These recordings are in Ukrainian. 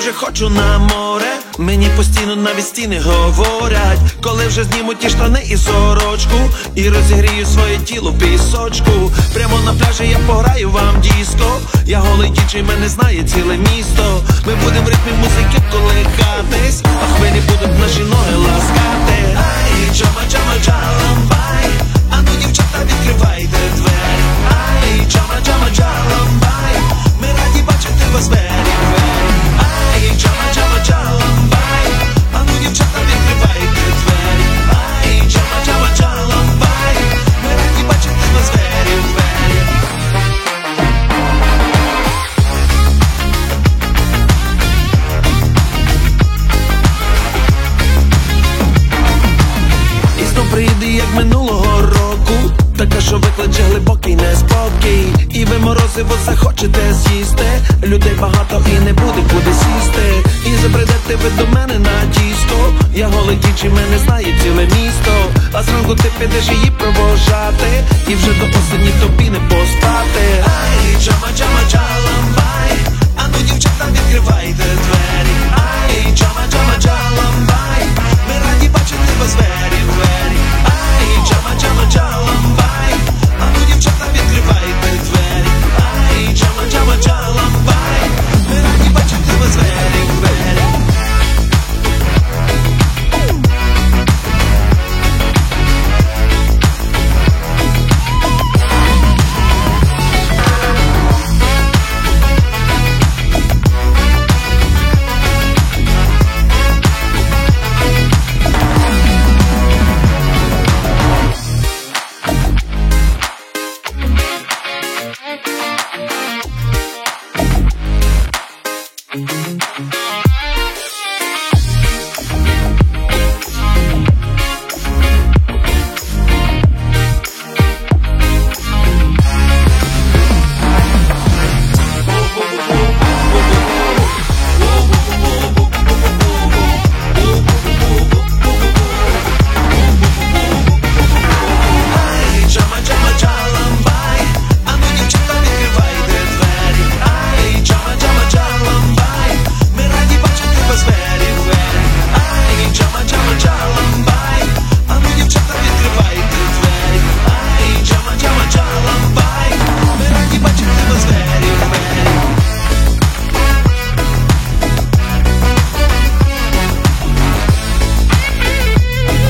дуже хочу на море. Мені постійно навіть стіни говорять, коли вже зніму ті штани і сорочку, і розігрію своє тіло в пісочку. Прямо на пляжі я пограю вам диско. Я голий діджей, мене знає ціле місто. Ми будем в ритмі музики колихатись, а хвилі будуть наші ноги ласкати. Ай, джама, джама, джаламбай. А ну, дівчата, відкривайте двері. Ай, джама, джама, джаламбай. Ми раді бачити вас двері, двері. Ай, джама, джама, джаламбай. А ну, дівчата, відкривайте двері. Ай, джама, джама, джаламбай. Ми раді бачити вас двері, двері. І знов приїде, як минулого року, така, що викличе глибокий неспокій. І ви морозиво захочете з'їсти. Людей багато і не буде куди сісти. І забредете ви до мене на диско. Я голий діджей, мене знає ціле місто. А зранку ти підеш її провожати, і вже до осені тобі не поспати. Ай, джама, джама, джаламбай. А ну, дівчата, відкривайте двері. Ай, джама, джама, джаламбай. Ми раді бачити вас двері, двері. Ай, джама, джама, джаламбай. А ну, дівчата, відкривайте двері. Ай, джама, джама, джаламбай. Ми раді бачити вас двері, двері.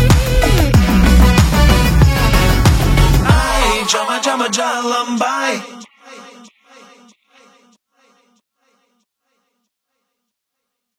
Jama, jama, jalambai.